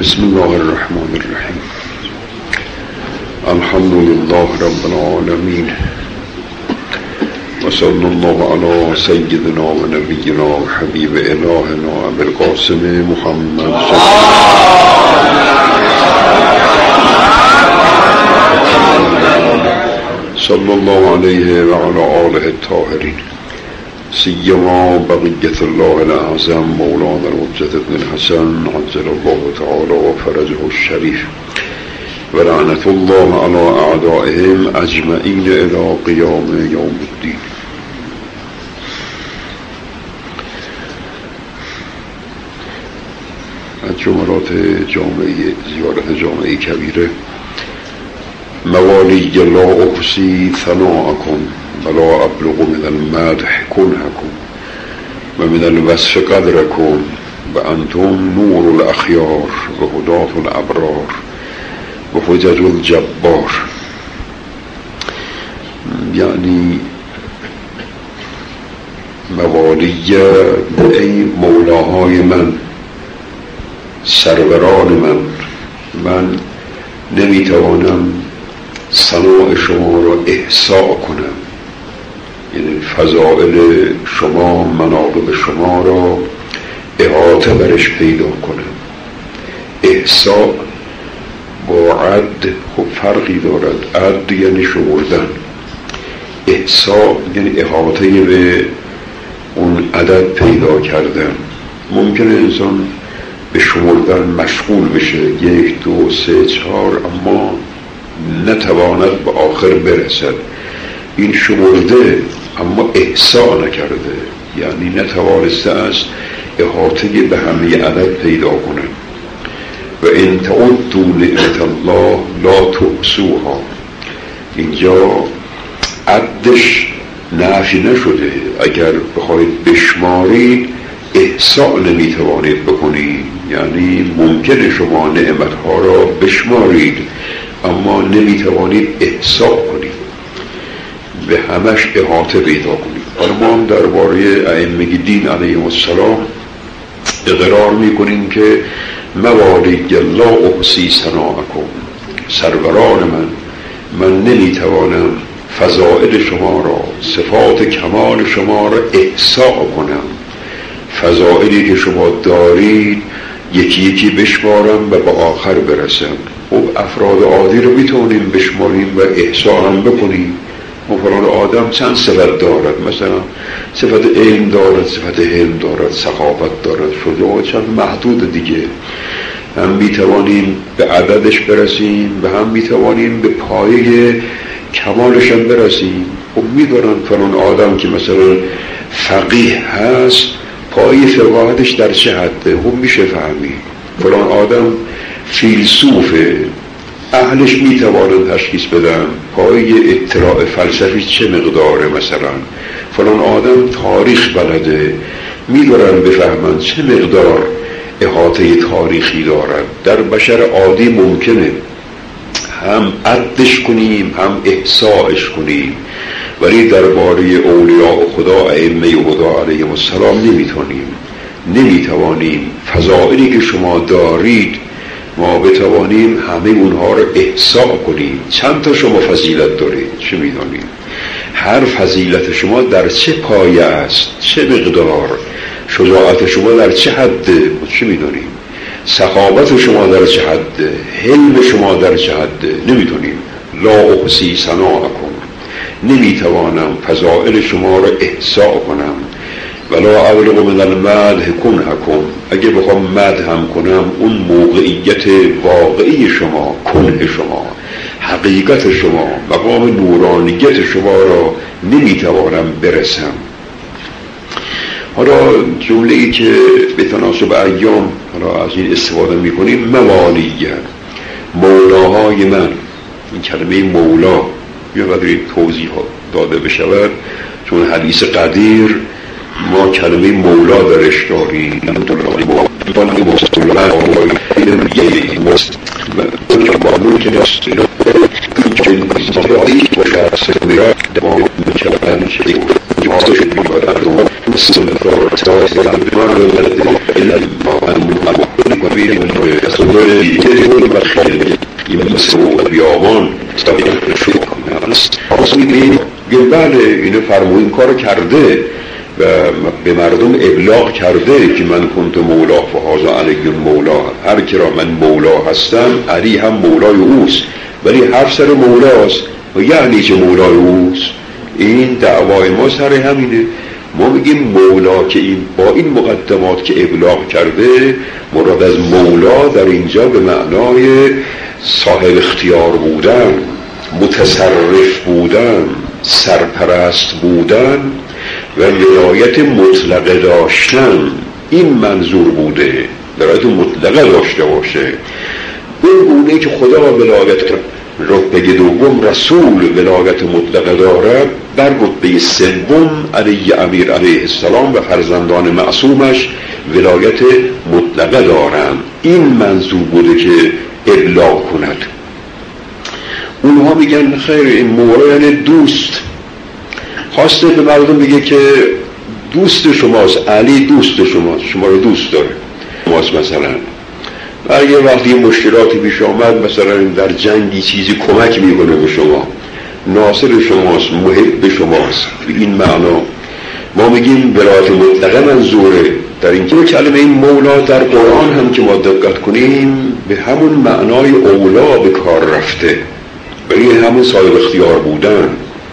بسم الله الرحمن الرحیم. الحمد لله رب العالمین و صلی الله علی سیدنا و نبینا و حبیب الهنا ابی القاسم محمد صلی الله علیه و علی آله الطاهرین، سیما بقیت الله الاعظم مولانا الحجة بن الحسن عجل الله تعالی و فرجه الشریف و لعنت الله علی اعدائهم اجمعین الی قیام یوم الدین. از جملات زیارت جامعه کبیره: موالی لا احصی ثناءکم ولا ابلغ من المدح کنهکم و من الوصف قدرکم و انتم نور الاخیار و هدات الابرار و حجج الجبار. یعنی موالی، ای مولاهای من، سروران من نمیتوانم ثناء شما را احصاء کنم، یعنی فضائل شما، مناقب شما را احاطه برش پیدا کنم. احصاء با عد خب فرقی دارد. عد یعنی شمردن، احصاء یعنی احاطه به اون عدد پیدا کردن. ممکنه انسان به شمردن مشغول بشه، 1 2 3 4، اما نتواند به آخر برسد. این شمرده اما احصاء نکرده، یعنی نتوانسته است احاطه به همه عدد پیدا کنه. و ان تعدوا نعمت الله لا تحصوها. اینجا عدش نفی نشده. اگر بخواید بشمارید احصاء نمیتوانید بکنید، یعنی ممکنه شما نعمتها را بشمارید اما نمیتوانید احصاء کنید، به همش احاطه پیدا کنید. حالا ما هم درباره ائمه دین علیهم السلام اقرار میکنیم که موالی لا احصی ثناءکم، سروران من نمیتوانم فضائل شما را، صفات کمال شما را احصاء کنم. فضائلی که شما دارید یکی یکی بشمارم و به آخر برسم. خب افراد عادی رو میتونیم بشماریم و احصاء هم بکنیم. فلان آدم چند صفت دارد، مثلا صفت علم دارد، صفت حلم دارد، سخاوت دارد، شجاعت، محدود دیگه. هم میتوانیم به عددش برسیم و هم میتوانیم به پایه کمالش هم برسیم. خب میدارن فلان آدم که مثلا فقیه هست، پایه فقاهتش در چه حده، خب میشه فهمید. فلان آدم فیلسوفه، اهلش میتوانند تشخیص بدن پای اطلاع فلسفی چه مقداره. مثلا فلان آدم تاریخ بلده، میدارن بفهمن چه مقدار احاطه تاریخی دارد. در بشر عادی ممکنه هم عدش کنیم هم احصاءش کنیم، ولی درباره اولیاء خدا، ائمه خدا علیهم السلام نمیتوانیم فضائلی که شما دارید ما بتوانیم همه اونها رو احصاء کنیم. چند تا شما فضیلت دارید، چه میدانید؟ هر فضیلت شما در چه پایه است، چه مقدار؟ شجاعت شما در چه حده، چه میدانیم؟ سخاوت شما در چه حده، حلم شما در چه حده، نمیدونیم. لا احصی ثناءکم، نمیتوانم فضائل شما را احصاء کنم. ولا ابلغ من المدح کنهکم، اگه بخوام مدح هم کنم اون موقعیت واقعی شما، کنه شما، حقیقت شما، مقام نورانیت شما را نمیتوانم برسم. حالا جمله‌ای که به تناسب ایام حالا از این استفاده میکنیم: موالیه، مولاهای من. این کلمه مولا یه قدری توضیح داده بشود، چون حدیث قدیر ما کلمه مولا درش داریم. این مثل بیابان بله اینو فرمود این کار کرده و به مردم ابلاغ کرده که من کنت مولا فهذا علی مولا، هر کی را من مولا هستم علی هم مولای اوست، ولی هر سر مولاست و یعنی چه مولای اوست؟ این دعوای ما سر همینه. ما میگیم مولا که این با این مقدمات که ابلاغ کرده، مراد از مولا در اینجا به معنای صاحب اختیار بودن، متصرف بودن، سرپرست بودن و ولایت مطلقه داشتن، این منظور بوده، ولایت مطلقه داشته باشه. اون گونه که خدا ولایت رتبه دوم رسول ولایت مطلقه دارد، در رتبه سوم علی امیر علیه السلام و فرزندان معصومش ولایت مطلقه دارند. این منظور بوده که ابلاغ کند. اونها میگن خیر این مولا یعنی دوست، خواسته به مردم بگه که دوست شماست، علی دوست شماست، شما رو دوست داره. شماست مثلا اگه وقتی مشکلاتی پیش آمد، مثلا در جنگی چیزی کمک میکنه به شما، ناصر شماست، محب شماست. به این معنا ما میگیم ولایت مطلقه منظوره. در اینکه کلمه این مولا در قرآن هم که ما دقت کنیم به همون معنای اولا به کار رفته، ولی همون صاحب اختیار بودن،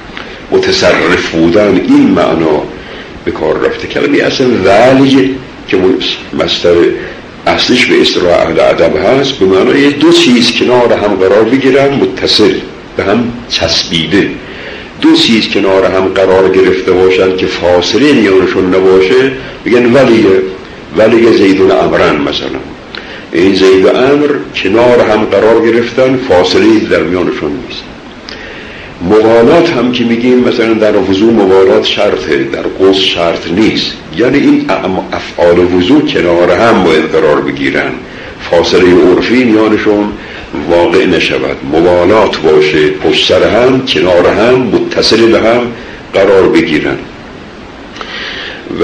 متصرف بودن، این معنا به کار رفته. کلمه اصلا ولی که مصدر اصلش به اصطلاح اهل ادب هست، به معنای دو چیز کنار هم قرار بگیرن، متصل به هم چسبیده. دو چیز کنار هم قرار گرفته باشن که فاصله میانشون نباشه، بگن ولی زید و عمرن. مثلا این زید و عمر کنار هم قرار گرفتن، فاصله در میانشون نیست. موالات هم که میگیم مثلا در وضوء موالات شرطه، در غسل شرط نیست. یعنی این افعال وضوء کنار هم باید قرار بگیرن، فاصله عرفی میانشون واقع نشود، موالات باشه، پشت سر هم، کنار هم، متصل به هم قرار بگیرن. و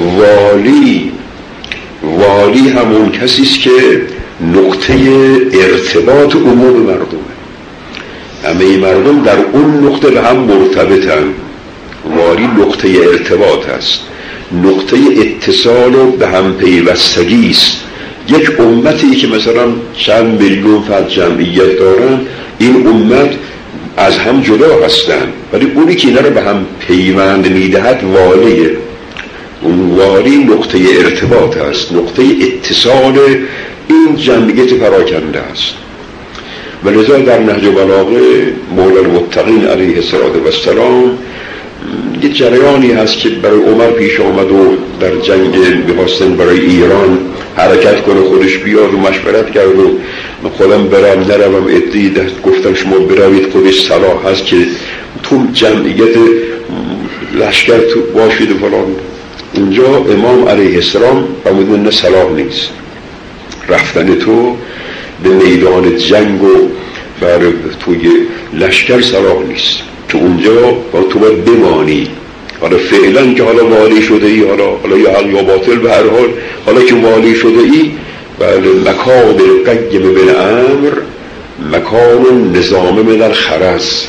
والی همون کسیست که نقطه ارتباط عموم مردمه، همه مردم در اون نقطه به هم مرتبطن. والی نقطه ارتباط است، نقطه اتصال و به هم پیوستگی است. یک امتی که مثلا چند میلیون فرد جمعیت دارن، این امت از هم جدا هستن، ولی اونی که اینا رو به هم پیوند میدهد والیه. اون والی نقطه ارتباط است، نقطه اتصال این جمعیت پراکنده است. و لذا در نهج بلاغه مولا المتقین علیه السلام یه جریانی هست که برای عمر پیش آمد و در جنگ می‌خواستن برای ایران حرکت کنه، خودش بیاد و مشورت کرد و من خودم برم نروم، عده‌ای گفتن شما بروید، خودش صلاح هست که تو جمعیت لشکر تو باشید و فلان. اونجا امام علیه السلام فرمودن نه صلاح نیست، رفتن تو به میدان جنگ و توی لشکر صلاح نیست، تو اونجا تو باید بمانی. حالا فعلا که حالا والی شده ای، حالا یا حق یا باطل، به هر حال حالا که والی شده ای، بله مکان القیم من امر مکان نظام من الخرز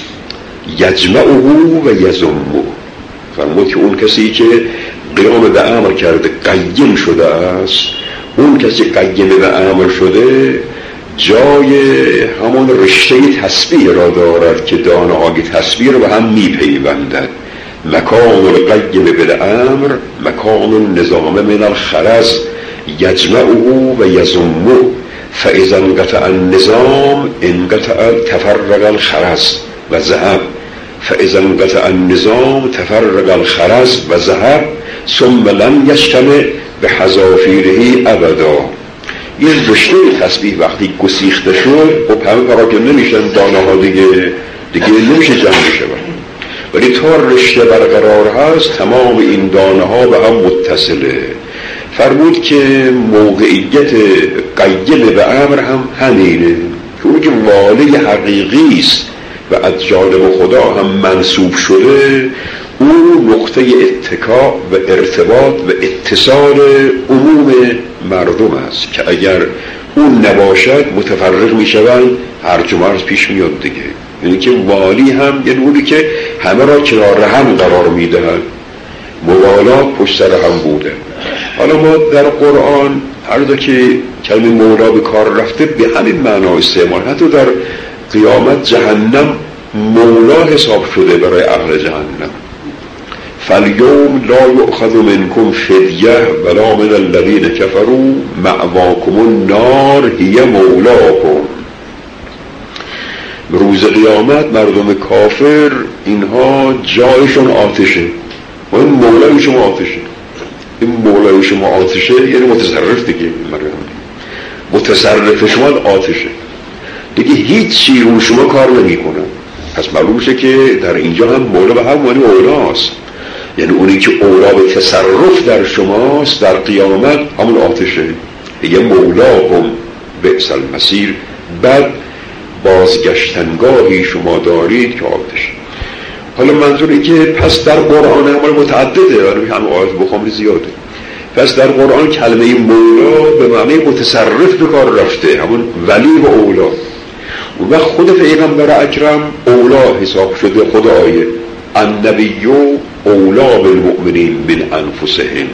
یجمعه و یزمه. فرمود که اون کسی که قیام به امر کرده قیم شده است، اون کسی قیم به امر شده جای همون رشته تسبیح را دارد که دانه های تسبیح را به هم میپیوندد. مکان القیم بالامر مکان نظام من الخرز یجمعه و یزمه فاذا انقطع النظام انقطع تفرق الخرز و ذهب، فاذا انقطع النظام تفرق الخرز و ذهب ثم لم یجتمع بحذافیره ابدا. این رشته تسبیح وقتی گسیخته شد و همه پراکنده نمیشن، دانه ها دیگه نمیشه جمع شود، ولی تا رشته برقرار هست تمام این دانه ها به هم متصله. فرمود که موقعیت قیم به امر هم همینه، که اون که والی حقیقی است و از جانب خدا هم منصوب شده، او نقطه اتکا و ارتباط و اتصال عموم مردم است که اگر اون نباشد متفرق میشوند، هرج و مرج پیش میاد دیگه. یعنی که والی هم یه نوعی که همه را کنار هم قرار میدهد، مولا پشت سر هم بوده. حالا ما در قرآن هر جا که کلمه مولا به کار رفته به همین معنا استعمال، حتی در قیامت جهنم مولا حساب شده برای اهل جهنم. فالیوم لا یؤخذ منکم فدیه ولا من الذین کفروا مأواکم النار هی مولاکم. روز قیامت مردم کافر اینها جایشون آتشه و این مولای شما آتشه. این مولای شما آتشه یعنی متصرف دیگه، متصرف شما آتشه دیگه، هیچی رو شما کار نمی کنن. پس معلوم شه که در اینجا هم مولا به هم معنی اولاست، یعنی اونی که اولا به تصرف در شماست در قیامت همون آتشه. یه مولاکم بئس المصیر، بعد بازگشتنگاهی شما دارید که آتش. حالا منظوری که پس در قرآن همون متعدده، یعنی همون آیت بخاری زیاده. پس در قرآن کلمه مولا به معنی متصرف به کار رفته، همون ولی و اولا. و خود پیغمبر اکرم اولا حساب شده. خود آیه النبی اولا بالمؤمنین من انفسهم،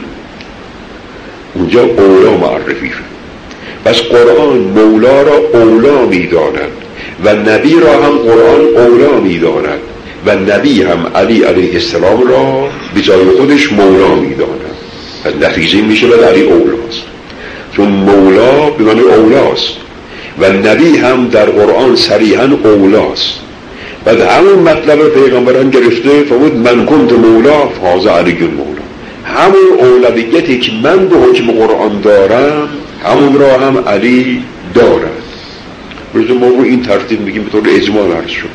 اونجا اولا معرفی شد. پس قرآن مولا را اولا می‌داند و نبی را هم قرآن اولا می‌داند و نبی هم علی علیه السلام را به جای خودش مولا می‌داند. پس نتیجه میشه و علی اولاست، چون مولا به معنی اولاست و نبی هم در قرآن صریحاً اولاست. بعد همون مطلب پیغمبران گرفته فرمود من کنت مولا فهذا علی مولا. همون اولویتی که من به حکم قرآن دارم همون را هم علی دارد. برای ما رو این ترتیب میگیم به طور اجمال عرض شد.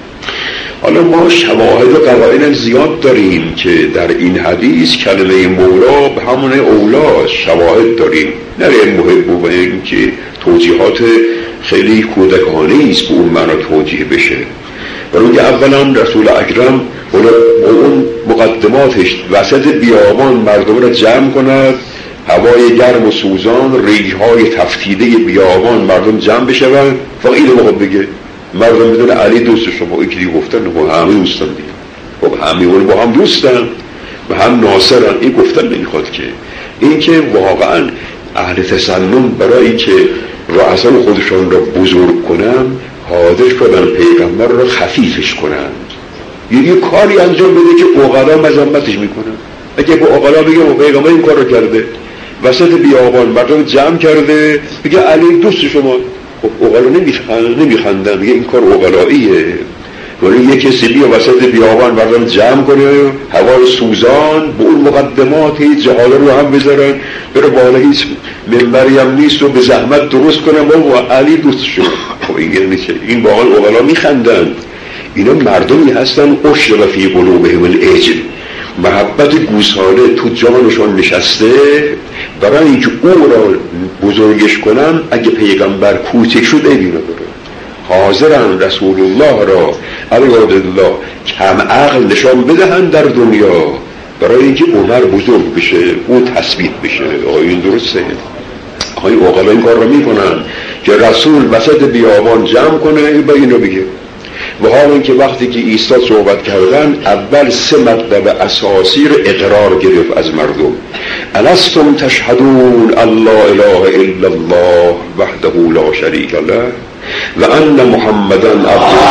حالا ما شواهد و قرائن زیاد داریم که در این حدیث کلمه مولا به همون اولا شواهد داریم. نریم محبو به این که توجیهات خیلی کودکانه است به اون معنا توجیه بشه. برای اولا رسول اکرم با اون مقدماتش وسط بیابان مردم را جمع کند، هوای گرم و سوزان، ریگ‌های تفتیده بیابان مردم جمع بشوند، فقط اینو بخواد بگه مردم بدون علی دوست شما. این که دیگه گفتن همه دوستن دیگه، خب همه اون با هم دوستن و هم ناصرن. این گفتن نمیخواد که این که واقعا اهل تسنن برای که رؤسای خودشون را بزرگ کنن حاضر شدن پیغمبر را خفیفش کنن، یه کاری انجام بده که عقلا مذمتش میکنن. اگه با عقلا بگه و پیغمبر این کار رو کرده وسط بیابان مردم جمع کرده بگه علی دوست شما، خب عقلا نمیخندن، میگه این کار عقلاییه. ولی یه کسی بیا وسط بیابان مردم جمع کنه هوای سوزان به اون مقدمات هیچ جهاله رو هم بذارن بره بالا هیچ منبری هم نیست و به زحمت درست کنن با علی دوست شما. خب این یعنی چه؟ این با حال عقلا میخندن. اینا مردمی هستن اشرب فی قلوبهم العجل، محبت گوساله تو جانشون نشسته. برای اینکه او را بزرگش کنن اگه پیغمبر کوچک شد اینا داره حاضرن رسول الله را علیه الله کم عقل نشان بدهن در دنیا برای اینکه عمر بزرگ بشه، او تثبیت بشه. این درسته. آقای عقلا این کار را میکنن که رسول وسط بیابان جمع کنه به اینو بگه. و حال اینکه وقتی که عیسی صحبت کردن اول 3 مطلب اساسی رو اقرار گرفت از مردم. الستم تشهدون الله اله الا الله وحده لا شریک له و ان محمدا عبده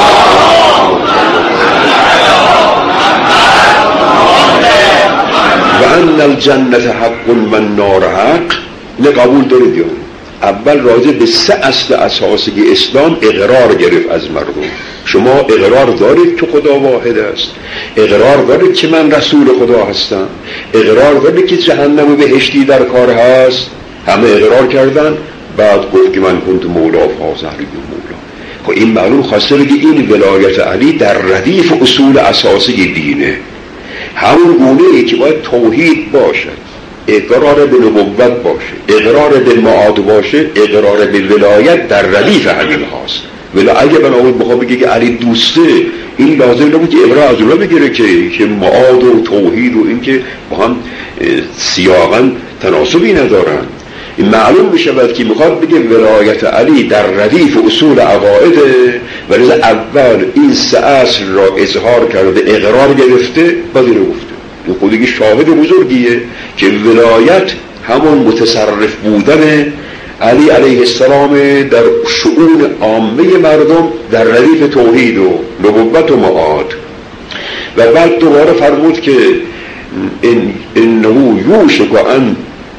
و ان الجنة حق من نار حق. نه قبول دارید یا؟ اول راجع به 3 اصل اساسی اسلام اقرار گرفت از مردم. شما اقرار دارید که خدا واحد است، اقرار دارید که من رسول خدا هستم، اقرار دارید که جهنم و بهشتی در کار هست. همه اقرار کردن. بعد گفت که من کنت مولا فهذا علی مولا. خب این معلوم خواسته بگه این ولایت علی در ردیف اصول اساسی دینه، همون گونه‌ای که باید توحید باشد، اقرار به نبوت باشه، اقرار به معاد باشه، اقرار به ولایت در ردیف همین هاست. ولی اگه بنابراین بخواه بگه که علی دوسته، این لازم نبود که عبره از اونها بگیره که معاد و توحید و این که با هم سیاقا تناسبی ندارن. این معلوم میشود که میخواد بگه ولایت علی در ردیف اصول عقایده، ولذا اول این 3 اصل را اظهار کرده، اقرار گرفته، بعد اینو گفته. این خودی شاهد بزرگیه که ولایت همون متصرف بودن علی علیه السلام در شؤون عامه مردم در ردیف توحید و نبوت و معاد. و بعد دوباره فرمود که انه یوشک ان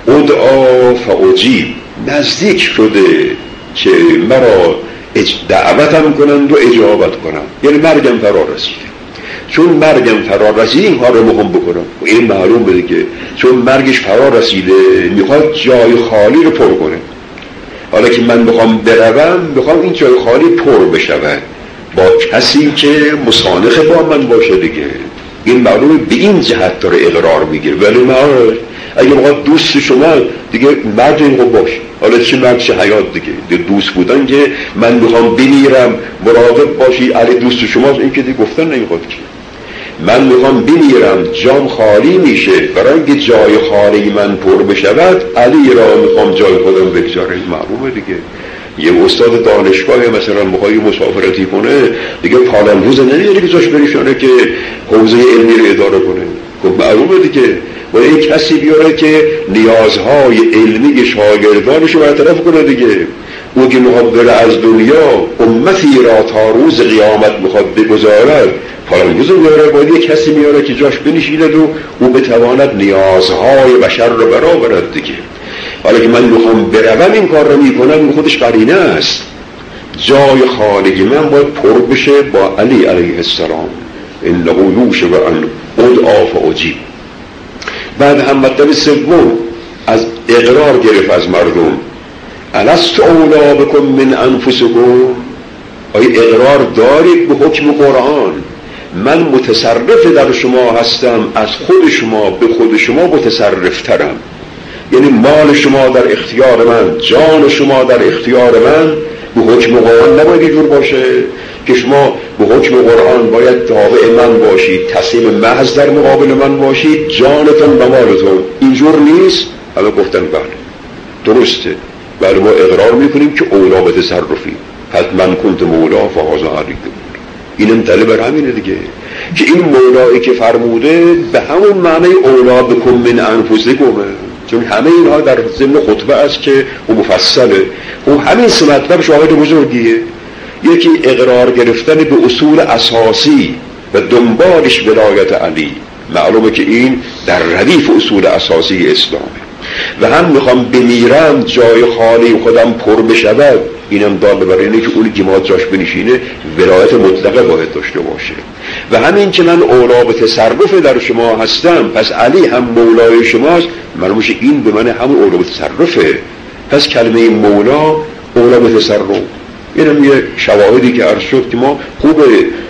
ادعا فاجیب، نزدیک شده که مرا دعوتم کنند و اجابت کنند، یعنی مرگم فرا رسیده. چون مرگم فرا رسیده این کار رو میخوام بکنم. و این معلوم بده که چون مرگش فرا رسیده میخواد جای خالی رو پر کنه. حالا که من میخوام این جای خالی پر بشود با کسی که مسانخ با من باشه دیگه. این معلومه به این جهت داره اقرار میگیره. ولی اگه بخواد دوست شما دیگه مرد این خوب باشه، حالا چه مرد چه حیات دیگه دوست بودن که من میخوام بمیرم مراقب باشی علی دوست شماست، این که دیگه گفتن نمیخواد که من میخوام بمیرم جام خالی میشه، برای اینکه جای خالی من پر بشود علی را میخوام جای خودم بگذاره. این معلومه دیگه. یه استاد دانشگاه مثلا میخواد مسافرتی کنه دیگه پالنروز نمیاره که جاش بریشانه که حوزه علمی رو اداره کنه. خب معلومه دیگه و یک کسی بیاره که نیازهای علمی شاگردانش رو برطرف کنه دیگه. او که میخواد بره از دنیا امتی را تا روز قیامت میخواد بگذارد، پالنروز میاره، باید یک کسی میاره که جاش بنشیند و او بتواند نیازهای بشر رو برآورد دیگه. حالا که من میخوام بروم این کار رو میکنم، این خودش قرینه است. جای خالقی من باید پر بشه با علی علیه السلام. انه یوشک ان ادعا فاجیب. بعد هم مطلب سوم از اقرار گرفت از مردم. الست اولی بکم من انفسکم، آیا اقرار دارید به حکم قرآن من متصرف در شما هستم، از خود شما به خود شما متصرف ترم. یعنی مال شما در اختیار من، جان شما در اختیار من. به حکم قرآن نباید اینجور باشه که شما به حکم قرآن باید تابع من باشید، تسلیم محض در مقابل من باشید، جانتون و مالتون. اینجور نیست. همه گفتن بله درسته، بله ما اقرار میکنیم که اولا به تصرفی، حتما کنت مولا فهذا علی. اینم دلیل بر همینه دیگه که این مولایی که فرموده به همون معنی اولا بکن من انفسکم، چون همه اینها در ضمن خطبه است که او مفصله. او همین سه مطلب شاهد بزرگیه. یکی اقرار گرفتن به اصول اساسی و دنبالش ولایت علی، معلومه که این در ردیف اصول اساسی اسلامه. و هم میخوام بمیرم جای خالی خودم پر بشود، اینم داده برای اینه که اونی که ما جاش بنشینه ولایت مطلقه باید داشته باشه. و همین که من اولا به تصرف در شما هستم، پس علی هم مولای شماست، معلومه این به من همون اولا به تصرفه. پس کلمه مولا اولا به تصرف، اینم یه شواهدی که عرض شد که ما خوب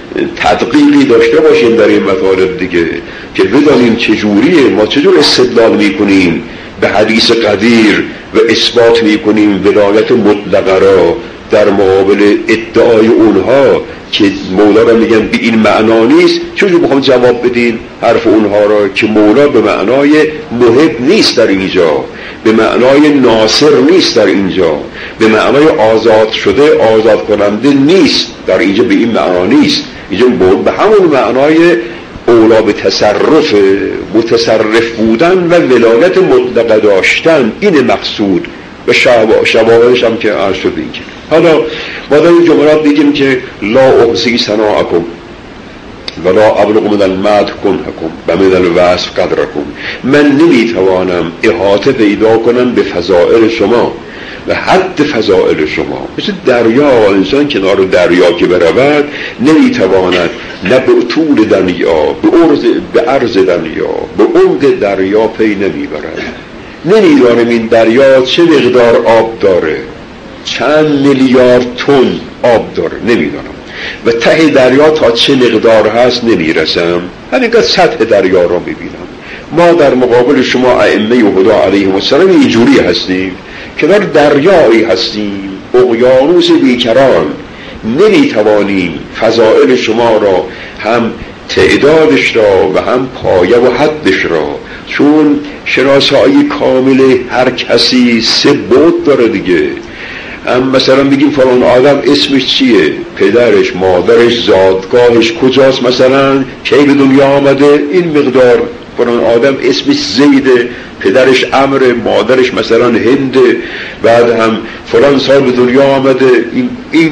تدقیقی داشته باشیم در این مطالب دیگه، که بدانیم چجوریه، ما چجور استدلال میکنیم به حدیث قدیر و اثبات میکنیم ولایت مطلقه را در مقابل ادعای اونها که مولا را میگن به این معنا نیست. چجور بخوام جواب بدیم حرف اونها را که مولا به معنای محب نیست در اینجا، به معنای ناصر نیست در اینجا، به معنای آزاد شده آزاد کننده نیست در اینجا، به این معنا نیست. اینجا به همون معنای اولا به تصرف، متصرف بودن و ولایت مطلقه داشتن، این مقصود. و شواهدش هم که عرض شد این که حالا ما در این جملات بگیم که لا احصی ثناءکم ولا ابلغ من المدح کنحکم و من الوصف قدرکم. من نمیتوانم احاطه پیدا کنم به فضائل شما و حد فضائل شما. مثل دریا، انسان کنار دریا که برود نمیتواند نه به طول دریا، به عرض دریا، به عمق دریا پی نمیبرد. نمیدانم این دریا چه مقدار آب داره، چند میلیارد تن آب داره، نمیدانم. و ته دریا تا چه مقدار هست نمیرسم، همینقدر سطح دریا را میبینم. ما در مقابل شما ائمه هدا علیهم السلام اینجوری هستیم که در دریایی هستیم، اقیانوس بیکران نمیتوانیم فضائل شما را هم تعدادش را و هم پایه و حدش را، چون شناسایی کامل هر کسی سه بعد داره دیگه. هم مثلا میگیم فلان آدم اسمش چیه، پدرش، مادرش، زادگاهش کجاست، مثلا کی به دنیا آمده، این مقدار. فلان آدم اسمش زیده، پدرش عمرو، مادرش مثلا هنده، بعد هم فلان سال به دنیا آمده، این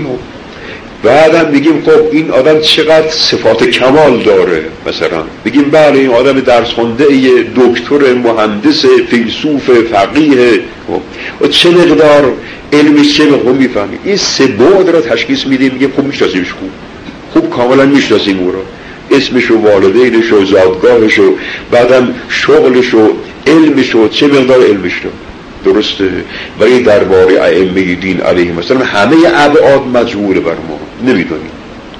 بعد هم میگیم خب این آدم چقدر صفات کمال داره، مثلا بگیم بله این آدم درس خونده، دکتر، مهندس، فیلسوف، فقیه، و چه مقدار علمش چه مقدار میفهمیم. این سه بعد را تشخیص میدیم، میگیم خب میشناسیمش، خوب کاملا میشناسیم او را، اسمش و والدینش و زادگاهش و بعدم شغلش و علمش و چه مقدار علمش رو. درسته؟ ولی درباره ائمه دین علیهم السلام همه ابعاد مجهول بر ما نمیدونیم،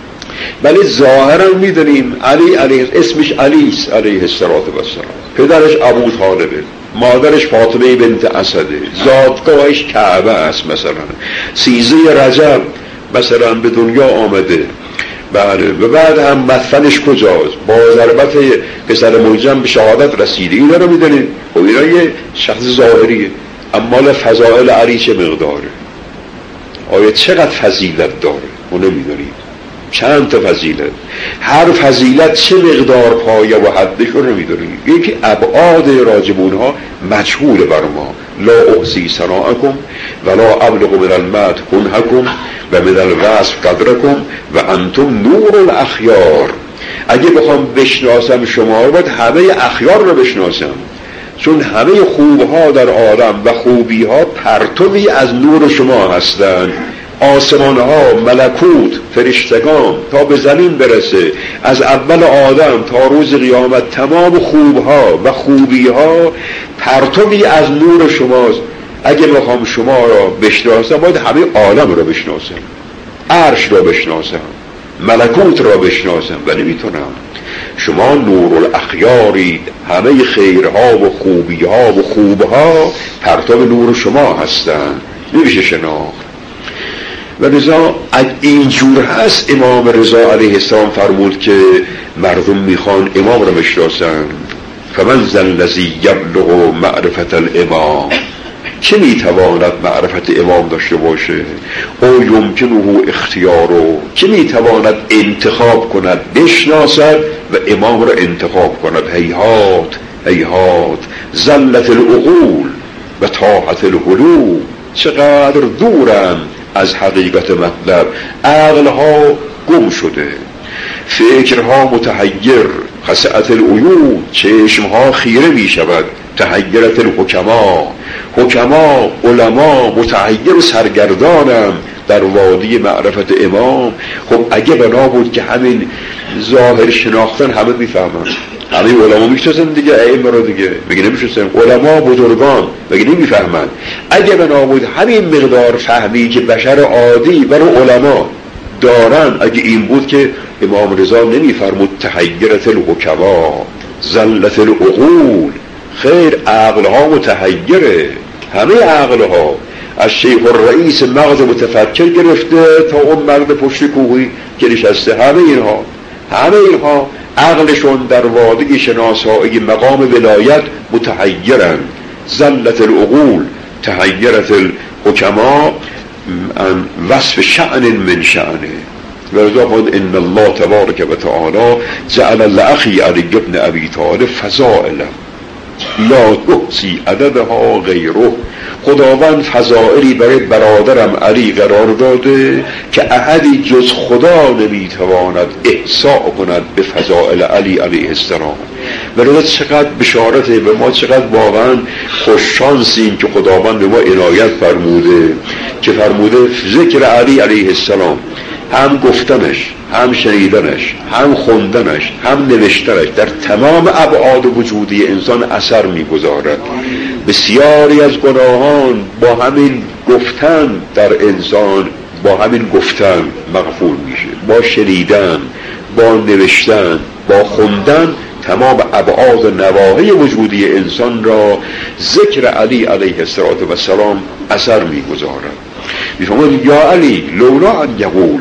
ولی ظاهرا میدونیم. علی علیه اسمش علی است علیه السلام، پدرش ابو طالبه، مادرش فاطمه بنت اسده، زادگاهش کعبه است، مثلا 13 رجب مثلا به دنیا آمده، بله، و بعد هم مدفنش کجاست، با ضربت پسر ملجم به شهادت رسیده. اینا رو میدونید. خب اینا یه شخص ظاهریه، اما فضائل علی چه مقداره، آیا چقدر فضیلت داره ما نمیدونیم. چند تا فضیلت، هر فضیلت چه مقدار پایه و حدش رو نمیدونیم. یکی ابعاد راجبونها مجهول بر ما. لا احصی ثناءکم ولا ابلغ من المدح کنحکم و من الوصف قدرکم و انتم نور الاخیار. اگه بخوام بشناسم شما رو، باید همه اخیار رو بشناسم، چون همه خوبها در آدم و خوبیها پرتوی از نور شما هستند. آسمانها، ملکوت، فرشتگان تا به زمین برسه، از اول آدم تا روز قیامت، تمام خوبها و خوبیها پرتوی از نور شماست. اگه بخوام شما را بشناسم، باید همه عالم را بشناسم، عرش را بشناسم، ملکوت را بشناسم، و نمیتونم. شما نور الاخیارید، همه خیرها و خوبیها و خوبها پرتو نور شما هستند، نمیشه شناخت. و رضا اینجور هست. امام رضا علیه السلام فرمود که مردم میخوان امام را بشناسن. فمن ذا الذی یبلغ معرفت الامام، چه میتواند معرفت امام داشته باشه؟ او یمکنه اختیارو، چه میتواند انتخاب کند، بشناسد و امام را انتخاب کند؟ هیهات هیهات، زلت العقول و طاحت القلوب، چقدر دورن از حقیقت مطلب. عقلها گم شده، فکرها متحیر، خسعت العیون، چشمها خیره می شود، تحیرت الحکما، حکما، علما متحیر و سرگردانم در وادی معرفت امام. خب اگه بنا بود که همین ظاهر شناختن همه میفهمن، همه علما میشناسن دیگه، ائمه رو دیگه میگه نمیشناسن، علما بزرگان میگه نمیفهمن. اگه بنا بود همین مقدار فهمی که بشر عادی برای علما دارن، اگه این بود که امام رضا نمیفرمود تحیرت الحکما، زلت العقول. خیر، عقلها متحیره، همه عقلها، از شیخ الرئیس مغز متفکر گرفته تا اون مرد پشت کوهی که نشسته، همه اینها عقلشون در وادی شناسایی مقام ولایت متحیرن. زلت العقول، تحیرت الحکما، وصف شأن من شأنه. ولذا قال ان الله تبارک و تعالی جعل لأخی علی ابن ابی طالب فضائل لا تحصی عددها غیره. خداوند فضائلی برای برادرم علی قرار داده که احدی جز خدا نمیتواند احصاء کند به فضائل علی علیه السلام. ولذا چقدر بشارته به ما، چقدر واقعا خوششانسیم که خداوند به ما عنایت فرموده که فرموده ذکر علی علیه السلام، هم گفتنش، هم شنیدنش، هم خوندنش، هم نوشتنش در تمام ابعاد وجودی انسان اثر میگذارد. بسیاری از گناهان با همین گفتن در انسان، با همین گفتن مغفور میشه، با شنیدن، با نوشتن، با خوندن تمام ابعاد و نواحی وجودی انسان را ذکر علی علیه السلام اثر میگذارد. میفهمد یا علی لولا ان یقول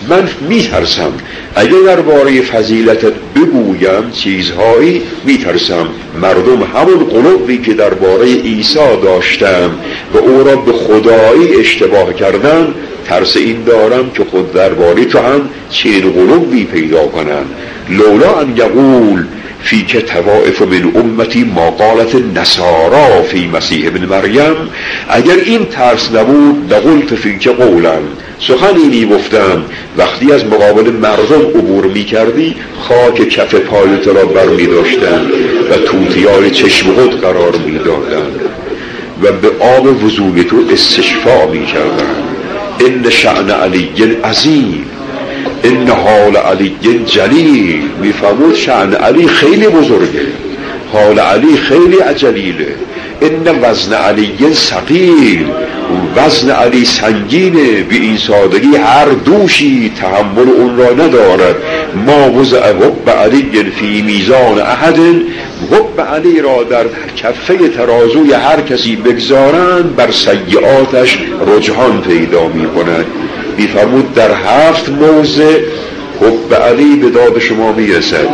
من میترسم اگر درباره فضیلتت بگویم چیزهایی، میترسم مردم همون قلوبی که درباره عیسی داشتم و او را به خدایی اشتباه کردن، ترس این دارم که خود درباره تو هم چنین قلوبی پیدا کنن. لولا ان یقول فی که طوائف من امتی ما قالت نصارا فی مسیح ابن مریم، اگر این ترس نبود لقلت فی که قولم، سخنی میگفتم وقتی از مقابل مردم عبور میکردی خاک کف پایت را بر میداشتن و توتیای چشم خود قرار میدادن و به آب وضوی تو استشفاء میکردن. ان شأن علی عظیم، ان حال علی جلیل. میفرمود شأن علی خیلی بزرگه، حال علی خیلی جلیله. ان وزن علی ثقیل، وزن علی سنگینه، به این سادگی هر دوشی تحمل اون را ندارد. ما وضع حب علی فی میزان احد، حب علی را در کفه ترازوی هر کسی بگذارند بر سیئاتش رجحان پیدا می کند. میفرمود در 7 موضع حب علی به داد شما میرسد.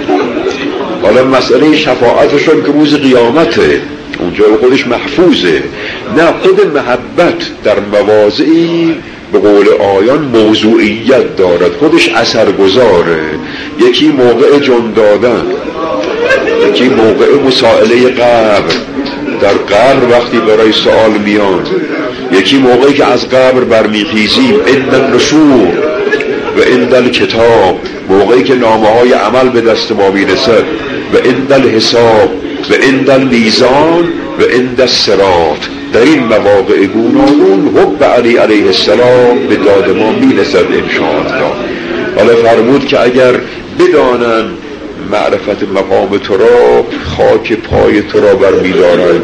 حالا مسئله شفاعتشون که روز قیامته، اونجا خودش محفوظه. نه، خود محبت در مواضعی به قول آیان موضوعیت دارد، خودش اثرگذاره. یکی موقع جان دادن، یکی موقع مسائله قبر، در قبر وقتی برای سوال میان، یکی موقعی که از قبر برمیخیزیم، عند النشور و عند الکتاب، موقعی که نامه های عمل به دست ما میرسد، و عند الحساب و عند المیزان و عند الصراط. در این مواقع گوناگون حب علی علیه السلام به داد ما میرسد انشاءالله. حالا فرمود که اگر بدانن معرفت مقام تو را، خاک پای تو را بر میدارن،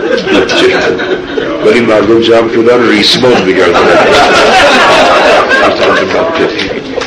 ولی مردم جمع شدن ریسمان بگردن.